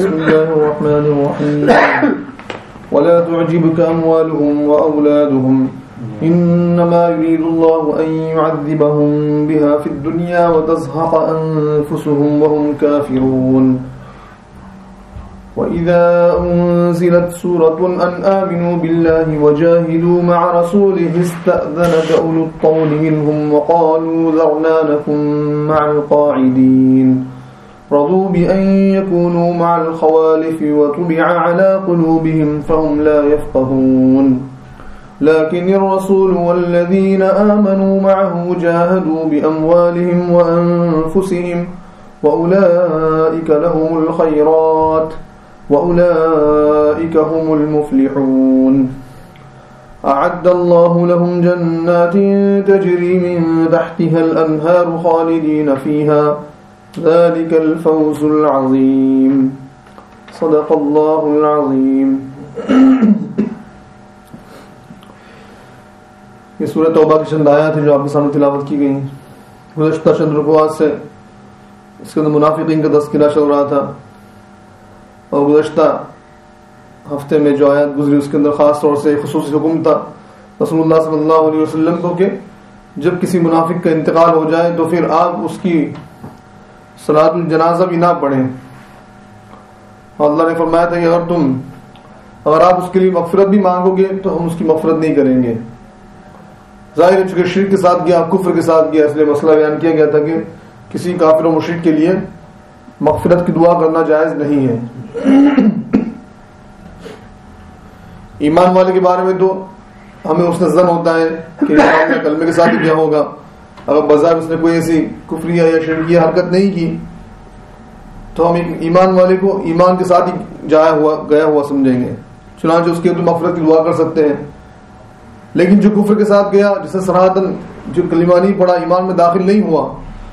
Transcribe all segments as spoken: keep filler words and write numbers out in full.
بسم الله الرحمن الرحيم ولا تعجبك أموالهم وأولادهم إنما يريد الله أن يعذبهم بها في الدنيا وتزهق أنفسهم وهم كافرون وإذا أنزلت سورة أن آمنوا بالله وجاهدوا مع رسوله استأذنك أولو الطول منهم وقالوا ذرنا نكن مع القاعدين رضوا بأن يكونوا مع الخوالف وطبع على قلوبهم فهم لا يفقهون لكن الرسول والذين آمنوا معه جاهدوا بأموالهم وأنفسهم وأولئك لهم الخيرات وأولئك هم المفلحون أعد الله لهم جنات تجري من تحتها الأنهار خالدين فيها ذلك الفوز العظيم صدق الله العظيم. یہ سورۃ توبہ کی چند آیات ہیں جو آپ کے سامنے تلاوت کی گئی. گزشتہ چند رکوعات سے اس کے اندر منافقین کا تذکرہ چل رہا تھا اور گزشتہ ہفتے میں جو آیات گزری اس کے اندر خاص طور سے خصوصی حکم تھا رسول اللہ صلی اللہ علیہ وسلم کو کہ جب کسی منافق کا انتقال ہو جائے تو پھر آپ اس کی صلاۃ الجنازہ بھی نہ پڑھیں. اور اللہ نے فرمایا تھا کہ اگر تم اگر آپ اس کے لیے مغفرت بھی مانگو گے تو ہم اس کی مغفرت نہیں کریں گے. ظاہر ہے چونکہ شرک کے ساتھ گیا, کفر کے ساتھ گیا, اس لیے مسئلہ بیان کیا گیا تھا کہ کسی کافر و مشرک کے لیے مغفرت کی دعا کرنا جائز نہیں ہے. ایمان والے کے بارے میں تو ہمیں اس کا ظن ہوتا ہے کہ کلمے کے ساتھ کیا ہوگا. اگر بظاہر اس نے کوئی ایسی کفریہ یا شرکیہ حرکت نہیں کی تو ہم ایمان والے کو ایمان کے ساتھ ہی جایا ہوا گیا ہوا سمجھیں گے, چنانچہ اس کے تو مغفرت کی دعا کر سکتے ہیں. لیکن جو کفر کے ساتھ گیا, جسے صراحتاً جو کلمہ نہیں پڑھا, ایمان میں داخل نہیں ہوا,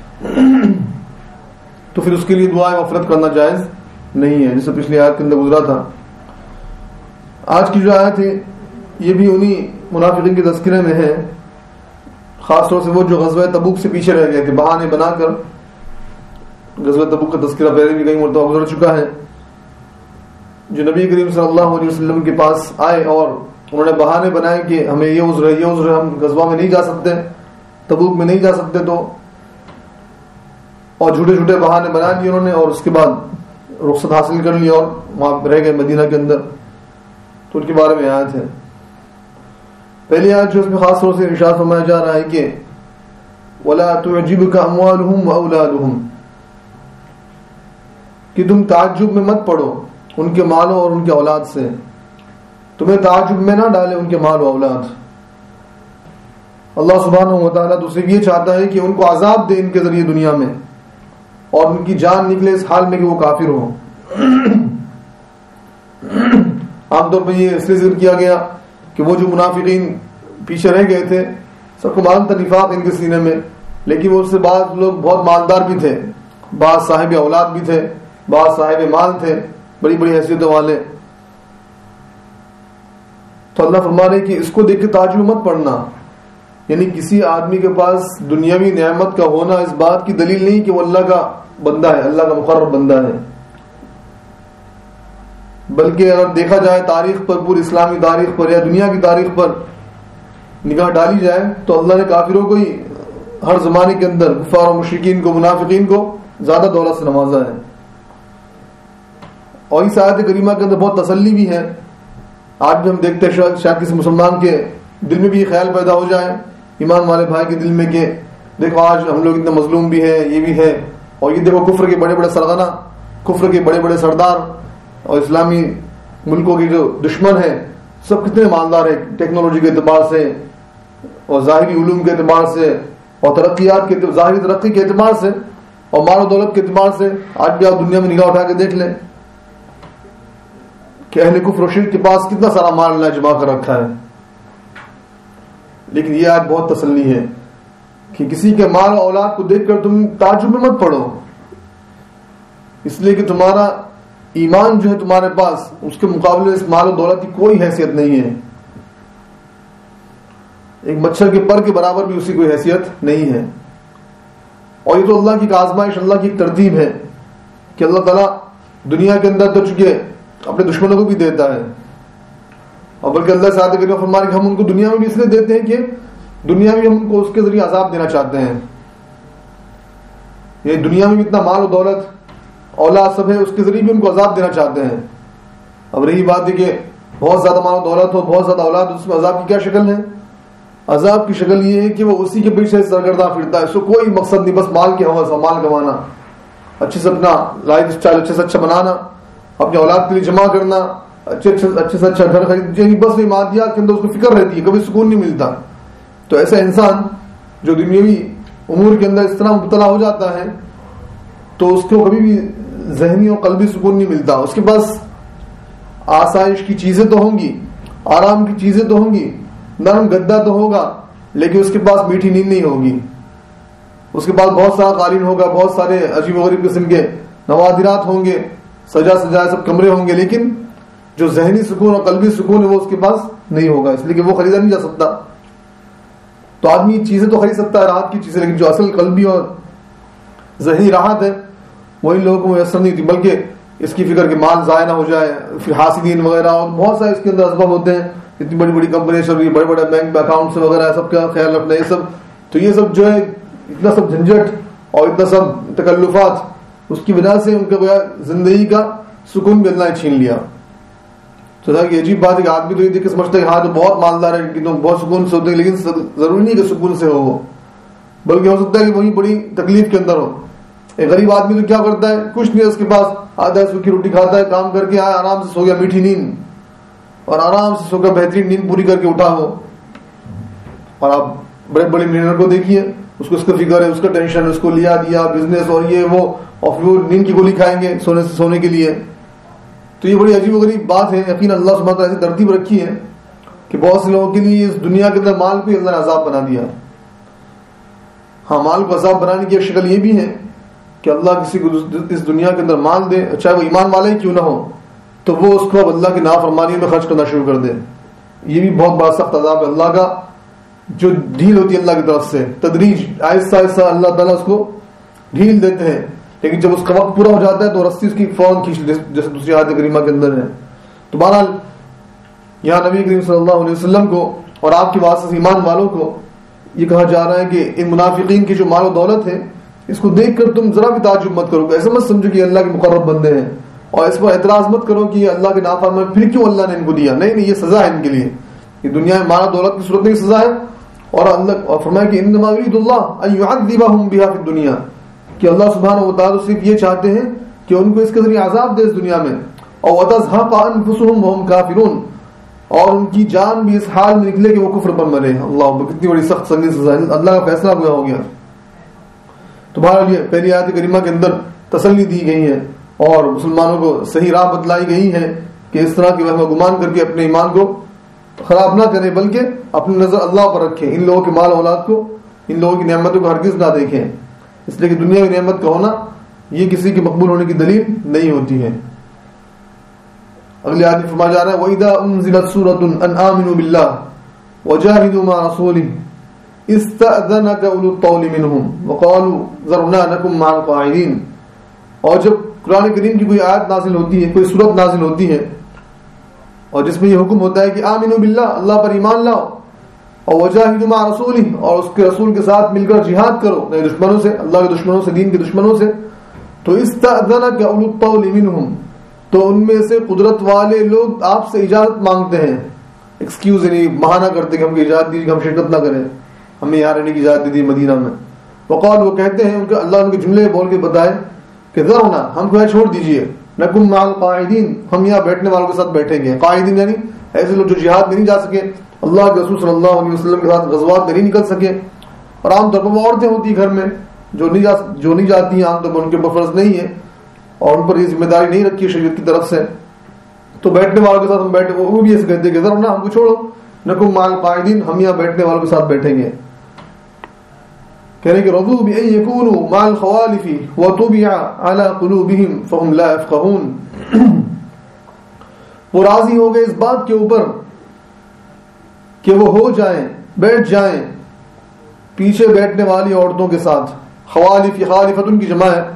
تو پھر اس کے لیے دعا مغفرت کرنا جائز نہیں ہے, جسے پچھلی آیت کے اندر گزرا تھا. آج کی جو آیت ہے یہ بھی انہی منافقین کے تذکرے میں ہے, خاص طور سے وہ جو غزوہ تبوک سے پیچھے رہ گئے تھے, بہانے بنا کر. غزوہ تبوک کا تذکرہ پہلے بھی کئی مرتبہ گزر چکا ہے, جو نبی کریم صلی اللہ علیہ وسلم کے پاس آئے اور انہوں نے بہانے بنائے کہ ہمیں یہ عذر ہے یہ عذر ہے, ہم غزوہ میں نہیں جا سکتے, تبوک میں نہیں جا سکتے, تو اور جھوٹے جھوٹے بہانے بنا لیے انہوں نے, اور اس کے بعد رخصت حاصل کر لی اور وہاں رہ گئے مدینہ کے اندر. تو ان کے بارے میں آیت ہے. پہلی آیت جو اس میں خاص طور سے ارشاد فرمایا جا رہا ہے کہ وَلَا تُعْجِبْكَ أَمْوَالُهُمْ وَأَوْلَادُهُمْ, کہ تم تعجب میں مت پڑو ان کے مالوں اور ان کے اولاد سے, تمہیں تعجب میں نہ ڈالے ان کے مال و اولاد. اللہ سبحانہ و تعالیٰ تو صرف یہ چاہتا ہے کہ ان کو عذاب دے ان کے ذریعے دنیا میں, اور ان کی جان نکلے اس حال میں کہ وہ کافر ہو. عام طور پر یہ اس لیے ذکر کیا گیا کہ وہ جو منافقین پیچھے رہ گئے تھے, سب کو معلوم تھا نفاق ان کے سینے میں, لیکن وہ اس سے بعض لوگ بہت مالدار بھی تھے, بعض صاحب اولاد بھی تھے, بعض صاحب مال تھے, بڑی بڑی حیثیتوں والے. تو اللہ فرما رہے کہ اس کو دیکھ کے تعجب مت پڑنا, یعنی کسی آدمی کے پاس دنیاوی نعمت کا ہونا اس بات کی دلیل نہیں کہ وہ اللہ کا بندہ ہے, اللہ کا مقرب بندہ ہے. بلکہ اگر دیکھا جائے تاریخ پر, پوری اسلامی تاریخ پر یا دنیا کی تاریخ پر نگاہ ڈالی جائے, تو اللہ نے کافروں کو ہی ہر زمانے کے اندر, کفار و مشرکین کو, منافقین کو زیادہ دولت سے نوازا ہے. اور اس آیت کریمہ کے اندر بہت تسلی بھی ہے. آج بھی ہم دیکھتے ہیں شاید, شاید کسی مسلمان کے دل میں بھی یہ خیال پیدا ہو جائے, ایمان والے بھائی کے دل میں, کہ دیکھو آج ہم لوگ اتنے مظلوم بھی ہیں, یہ بھی ہے, اور یہ دیکھو کفر کے بڑے بڑے سرغنہ, کفر کے بڑے بڑے سردار اور اسلامی ملکوں کے جو دشمن ہیں سب کتنے مالدار ہیں ٹیکنالوجی کے اعتبار سے اور ظاہری علوم کے اعتبار سے اور ترقیات کے ظاہری ترقی کے اعتبار سے اور مال و دولت کے اعتبار سے. آج بھی آپ دنیا میں نگاہ اٹھا کے دیکھ لیں کہ اہل کفر و شرک کے پاس کتنا سارا مال اللہ جمع کر رکھا ہے. لیکن یہ آج بہت تسلی ہے کہ کسی کے مال و اولاد کو دیکھ کر تم تعجب میں مت پڑو, اس لیے کہ تمہارا ایمان جو ہے تمہارے پاس, اس کے مقابلے میں اس مال و دولت کی کوئی حیثیت نہیں ہے. ایک مچھر کے پر کے برابر بھی اسی کوئی حیثیت نہیں ہے. اور یہ تو اللہ کی آزمائش, اللہ کی ایک ترتیب ہے کہ اللہ تعالیٰ دنیا کے اندر تو چونکہ اپنے دشمنوں کو بھی دیتا ہے، اور بلکہ اللہ سے کریم فرمانے کہ ہم ان کو دنیا میں بھی اس لیے دیتے ہیں کہ دنیا میں ہم ان کو اس کے ذریعے عذاب دینا چاہتے ہیں. یہ دنیا میں بھی اتنا مال و دولت اولاد سب ہے، اس کے ذریعے بھی ان کو عذاب دینا چاہتے ہیں. اب رہی بات ہے کہ بہت زیادہ مال و دولت ہو، بہت زیادہ اولاد، اس میں عذاب کی کیا شکل ہے؟ عذاب کی شکل یہ ہے کہ وہ اسی کے پیچھے سرگرداں پھرتا ہے، اس کو کوئی مقصد نہیں، بس مال کے ہوا، مال کمانا، اچھے سے اپنا لائف اسٹائل اچھے سے اچھا بنانا، اپنی اولاد کے لیے جمع کرنا، اچھے اچھے اچھے سے اچھا گھر خرید، بس یہ مادیات کے اندر اس کو فکر رہتی ہے، کبھی سکون نہیں ملتا. تو ایسا انسان جو دنیاوی امور کے اندر اس طرح مبتلا ہو جاتا ہے تو اس کو کبھی بھی ذہنی اور قلبی سکون نہیں ملتا. اس کے پاس آسائش کی چیزیں تو ہوں گی، آرام کی چیزیں تو ہوں گی، نرم گدا تو ہوگا، لیکن اس کے پاس میٹھی نیند نہیں ہوگی. اس کے پاس بہت سارا قالین ہوگا، بہت سارے عجیب و غریب قسم کے نوادرات ہوں گے، سجا سجائے سب کمرے ہوں گے، لیکن جو ذہنی سکون اور قلبی سکون ہے وہ اس کے پاس نہیں ہوگا، اس لیے کہ وہ خریدا نہیں جا سکتا. تو آدمی چیزیں تو خرید سکتا ہے، راحت کی چیزیں، لیکن جو اصل قلبی اور ذہنی راحت ہے وہی لوگوں کو میسر نہیں تھی. بلکہ اس کی فکر کہ مال ضائع نہ ہو جائے، پھر حاسدین وغیرہ اور بہت سارے اس کے اندر اسباب ہوتے ہیں، اتنی بڑی بڑی کمپنیاں چل رہی ہیں، بڑے بڑے بینک اکاؤنٹس وغیرہ، سب کا خیال رکھنا، یہ سب تو یہ سب جو ہے اتنا سب جھنجٹ اور اتنا سب تکلفات، اس کی وجہ سے ان کا زندگی کا سکون بھی اللہ نے چھین لیا. تو کہ عجیب بات ہے کہ آدمی تو یہ دیکھ کے سمجھتا ہے کہ ہاں تو بہت مالدار ہے کہ تو بہت سکون سے ہوتے ہیں، لیکن ضروری نہیں کہ سکون سے ہو وہ، بلکہ ہو سکتا ہے کہ وہی بڑی تکلیف کے اندر ہو. ایک غریب آدمی تو کیا کرتا ہے، کچھ نہیں، اس کے پاس آدھا سوکھی روٹی کھاتا ہے، کام کر کے آیا، آرام سے سو گیا میٹھی نیند، اور آرام سے سو کر بہترین نیند پوری کر کے اٹھا ہو. اور آپ بڑے بڑے ملینئر کو دیکھیے، اس کو اس کا فکر ہے، اس کا ٹینشن، اس کو لیا دیا بزنس اور یہ وہ، اور پھر وہ نیند کی گولی کھائیں گے سونے سے سونے کے لیے. تو یہ بڑی عجیب و غریب بات ہے. یقین اللہ سبحانہ وتعالی ایسی ترتیب رکھی ہے کہ بہت سے لوگوں کے لیے اس دنیا کے اندر مال کو اللہ نے عذاب بنا دیا. ہاں، مال کو عذاب بنانے کی ایک شکل یہ بھی ہے کہ اللہ کسی کو اس دنیا کے اندر مال دے، چاہے وہ ایمان والا ہی کیوں نہ ہو، تو وہ اس کو اب اللہ کی نافرمانی میں خرچ کرنا شروع کر دے. یہ بھی بہت بڑا سخت عذاب ہے اللہ کا، جو ڈھیل ہوتی ہے اللہ کی طرف سے، تدریج، آہستہ آہستہ اللہ تعالیٰ اس کو ڈھیل دیتے ہیں، لیکن جب اس کا وقت پورا ہو جاتا ہے تو رسی اس کی فوراً کھینچ، جیسے دوسری آیت کریمہ کے اندر ہے. تو بہرحال یہاں نبی کریم صلی اللہ علیہ وسلم کو اور آپ کے واسطے ایمان والوں کو یہ کہا جا رہا ہے کہ ان منافقین کی جو مال و دولت ہے اس کو دیکھ کر تم ذرا بھی تعجب مت کرو، ایسا مت سمجھو کہ اللہ کے مقرب بندے ہیں، اور اس پر اعتراض مت کرو کہ یہ اللہ کے نافرمان، پھر کیوں اللہ نے ان کو دیا. نہیں نہیں، یہ سزا ہے ان کے لیے، یہ دنیا میں مال و دولت کی صورت میں سزا ہے. اور اللہ فرمایا کہ انما یرید اللہ ان یعذبهم بها فی الدنیا، کہ اللہ سبحانہ و تعالی صرف یہ چاہتے ہیں کہ ان کو اس کے ذریعے عذاب دے اس دنیا میں، اور وتزهق انفسهم وهم کافرون، اور ان کی جان بھی اس حال میں نکلے کہ وہ کفر پر مرے. اللہ کتنی بڑی سخت سنگین سزا ہے، اللہ کا فیصلہ ہوا ہو گیا. تو بہرحال یہ پہلی آیت کریمہ کے اندر تسلی دی گئی ہے اور مسلمانوں کو صحیح راہ بتلائی گئی ہے کہ اس طرح کی وہم گمان کر کے اپنے ایمان کو خراب نہ کریں، بلکہ اپنی نظر اللہ پر رکھیں. ان لوگوں کے مال اولاد کو، ان لوگوں کی نعمتوں کو ہرگز نہ دیکھیں، اس لیے کہ دنیا کی نعمت کا ہونا یہ کسی کے مقبول ہونے کی دلیل نہیں ہوتی ہے. اگلی آیت میں فرمایا جا رہا ہے وَإِذَا أُنزِلَتْ سُورَةٌ أَنْ آمِنُوا بِاللَّهِ وَجَاهِدُوا مَعَ رَسُولِهِ استأذنك اولو الطول منهم وقالوا ذرنا نكن مع القاعدين. اور جب قرآن کریم کی کوئی آیت نازل ہوتی ہے، کوئی سورت نازل ہوتی ہے اور جس میں یہ حکم ہوتا ہے کہ آمنوا باللہ، اللہ پر ایمان لاؤ، اور وجاہدوا مع رسولہ، اور اس کے رسول کے ساتھ مل کر جہاد کرو نئے دشمنوں سے، اللہ کے دشمنوں سے، دین کے دشمنوں سے، تو استأذنك اولو الطول منهم، تو ان میں سے قدرت والے لوگ آپ سے اجازت مانگتے ہیں. ایکسکیوز یعنی بہانہ کرتے کہ ہم کو اجازت دیجیے کہ ہم شرکت نہ کریں، ہمیں یہاں رہنے کی اجازت دی مدینہ میں. وقال، وہ کہتے ہیں، ان کے اللہ ان کے جملے بول کے بتائے کہ ذرنا، ہم کو چھوڑ دیجئے، نکم مع القاعدین، ہم یہاں بیٹھنے والوں کے ساتھ بیٹھیں گے. قاعدین یعنی ایسے لوگ جو جہاد میں نہیں جا سکے، اللہ کے رسول صلی اللہ علیہ وسلم کے ساتھ غزوات میں نہیں نکل سکے، اور عام طور پر وہ عورتیں ہوتی گھر میں جو نہیں جا جو نہیں جاتی ہیں، عام طور پر ان کے اوپر فرض نہیں ہے اور ان پر یہ ذمہ داری نہیں رکھی ہے شریعت کی طرف سے، تو بیٹھنے والوں کے ساتھ ہم بیٹھے، وہ بھی ایسے کہتے ہیں کہ ذرنا، ہم کو چھوڑو، نکم مع القاعدین، ہم یہاں بیٹھنے والوں کے ساتھ بیٹھیں گے. کہنے کہ رضوا بأن يكونوا مع الخوالف وطبع على قلوبهم فهم لا يفقهون، وہ راضی ہو گئے اس بات کے اوپر کہ وہ ہو جائیں، بیٹھ جائیں پیچھے بیٹھنے والی عورتوں کے ساتھ. خوالف، خالفتن کی جمع ہے،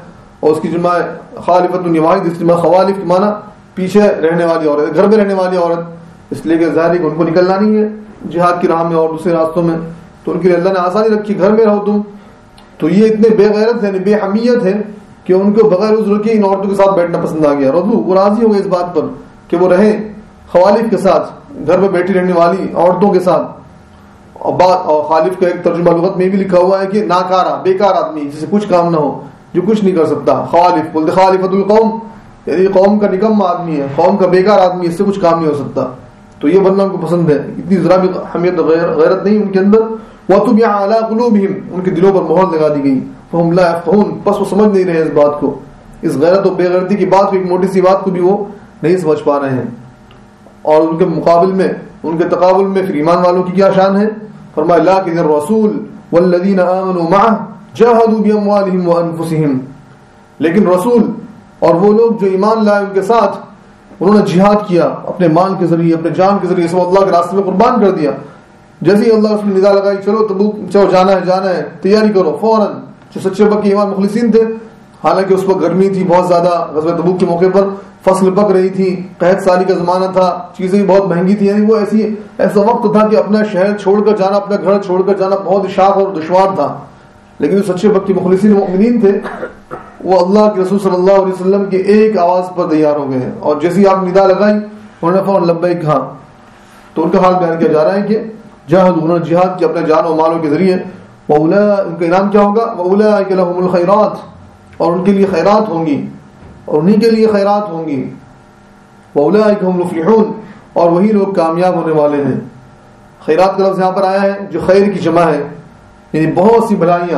اور اس کی جمع خالفۃ واحد، اس جمع خوالف کے معنی پیچھے رہنے والی عورت، گھر میں رہنے والی عورت، اس لیے کہ ظاہر کہ ان کو نکلنا نہیں ہے جہاد کی راہ میں اور دوسرے راستوں میں، تو ان کے لیے اللہ نے آسانی رکھی، گھر میں رہو تم. تو یہ اتنے بے غیرت ہیں، بے حمیت ہیں کہ ان کو بغیر عذر کے ان عورتوں کے ساتھ بیٹھنا پسند آ گیا. رضو، وہ راضی ہو گئے اس بات پر کہ وہ رہیں خوالف کے ساتھ، گھر میں بیٹھی رہنے والی عورتوں کے ساتھ. اور بات اور خالف کا ایک ترجمہ لغت میں بھی لکھا ہوا ہے کہ ناکارہ، بیکار آدمی، جسے کچھ کام نہ ہو، جو کچھ نہیں کر سکتا. خالف بولتے خالفۃ القوم، یعنی قوم کا نکم آدمی ہے، قوم کا بیکار آدمی، اس سے کچھ کام نہیں ہو سکتا. تو یہ بننا ان کو پسند ہے، اتنی ذرا بھی حمیت غیرت نہیں ان کے اندر. وَطُبِعَ عَلَىٰ قُلُوبِهِمْ، ان کے دلوں پر مہر لگا دی گئی. فَهُمْ لَا يَفْقَهُونَ، بس وہ سمجھ نہیں رہے اس بات کو، اس غیرت و بے غیرتی کی بات کو، ایک موٹی سی بات کو بھی وہ نہیں سمجھ پا رہے ہیں. اور ان کے مقابل میں، ان کے تقابل میں پھر ایمان والوں کی کیا شان ہے؟ فرمایا لَٰكِنِ الرَّسُولُ وَالَّذِينَ آمَنُوا مَعَهُ جَاهَدُوا بِأَمْوَالِهِمْ وَأَنفُسِهِمْ، لیکن رسول اور وہ لوگ جو ایمان لائے ان کے ساتھ، انہوں نے جہاد کیا اپنے مال کے ذریعے، اپنے جان کے ذریعے، سب اللہ کے راستے میں قربان کر دیا. جیسے ہی اللہ اس نے ندا لگائی چلو تبوک، چلو جانا ہے جانا ہے تیاری کرو، فوراً جو سچے پکے ایمان مخلصین تھے، حالانکہ اس وقت گرمی تھی بہت زیادہ، غزوہ تبوک کے موقع پر فصل پک رہی تھی، قحط سالی کا زمانہ تھا، چیزیں بھی بہت مہنگی تھی، یعنی وہ ایسی ایسا وقت تھا کہ اپنا شہر چھوڑ کر جانا، اپنا گھر چھوڑ کر جانا بہت شاق اور دشوار تھا. لیکن جو سچے پکے مخلصین مؤمنین تھے وہ اللہ کے رسول صلی اللہ علیہ وسلم کے ایک آواز پر تیار ہو گئے ہیں، اور جیسی آپ ندا لگائی انہوں نے فوراً لبیک کہا. تو ان کا حال بیان کیا جا رہا ہے کہ جہاد، انہوں نے جہاد کیا اپنے جان و مالوں کے ذریعے. وَأُولَٰئِكَ، ان کا انعام کیا ہوگا؟ وَأُولَٰئِكَ لَهُمُ الْخَيْرَاتُ، اور ان کے لیے خیرات ہوں گی، اور انہی کے لیے خیرات ہوں گی. وَأُولَٰئِكَ هُمُ الْمُفْلِحُونَ، اور وہی لوگ کامیاب ہونے والے ہیں. خیرات کا لفظ یہاں پر آیا ہے جو خیر کی جمع ہے، یعنی بہت سی بھلائیاں.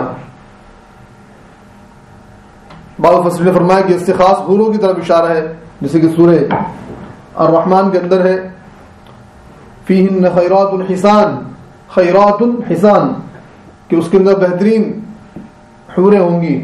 بعض مفسرین نے فرمایا کہ اس سے خاص حوروں کی طرف اشارہ ہے، جیسے کہ سورہ الرحمن کے اندر ہے فیہن خیرات حسان، خیرات حسان، کہ اس کے اندر بہترین حوریں ہوں گی.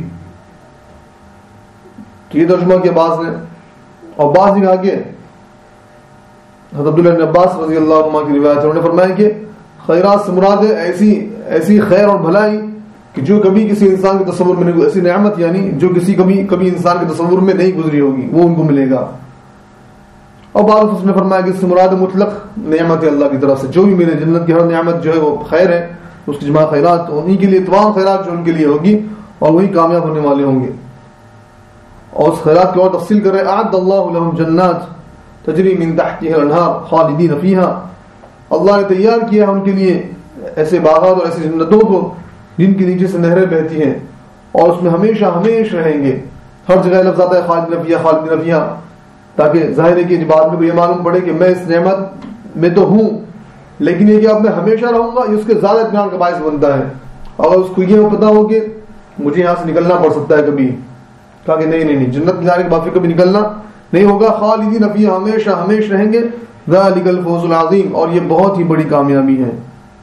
تو یہ ترجمہ کیا بعض نے، اور بعض نے کہا کہ حضرت عبداللہ بن عباس رضی اللہ عنہ کی روایت ہے، انہوں نے فرمایا کہ خیرات سے مراد ہے ایسی ایسی خیر اور بھلائی کہ جو کبھی کسی انسان کے تصور میں نہیں، ایسی نعمت یعنی جو کسی کبھی کبھی انسان کے تصور میں نہیں گزری ہوگی، وہ ان کو ملے گا. اور بعض اس نے فرمایا کہ اس سے مراد مطلق نعمت ہے اللہ کی طرف سے، جو بھی ملے جنت کی ہر نعمت جو ہے وہ خیر ہے، اس کی جمع خیرات، انہی کے لیے تمام خیرات جو ان کے لیے ہوگی، اور وہی کامیاب ہونے والے ہوں گے. اور اس خیرات کی اور تفصیل کر رہے اعد اللہ لهم جنات تجری من تحتها الانہار خالدین فیها، اللہ نے تیار کیا ہے ان کے لیے ایسے باغات اور ایسی جنتوں کو جن کے نیچے سے نہریں بہتی ہیں، اور اس میں ہمیشہ ہمیشہ رہیں گے. ہر جگہ لفظ آتا ہے خالدین فیہا خالدین فیہا، تاکہ ظاہر ہے کہ بعد میں کو یہ معلوم پڑے کہ میں اس نعمت میں تو ہوں، لیکن یہ کہ اب میں ہمیشہ رہوں گا، یہ اس کے زیادہ اطمینان کا باعث بنتا ہے. اور اس کو یہ پتا ہو کہ مجھے یہاں سے نکلنا پڑ سکتا ہے کبھی، کہا کہ نہیں نہیں نہیں جنت میں جانے کے بعد پھر کبھی نکلنا نہیں ہوگا. خالدین فیہا، ہمیشہ ہمیشہ رہیں گے. ذالک الفوز العظیم، اور یہ بہت ہی بڑی کامیابی ہے.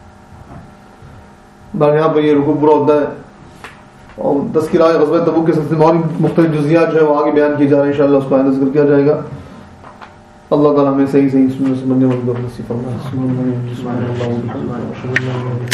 بار یہاں پر یہ رکوع پورا ہوتا ہے، اور تذکرہ غزوہ تبوک کے سلسلے میں اور مختلف جزیات جو ہے وہ آگے بیان کی جا رہے ہیں، انشاءاللہ اس کو آئندہ ذکر کیا جائے گا. اللہ تعالیٰ ہمیں صحیح صحیح سننے سمجھنے والوں کو نصیب فرمائے.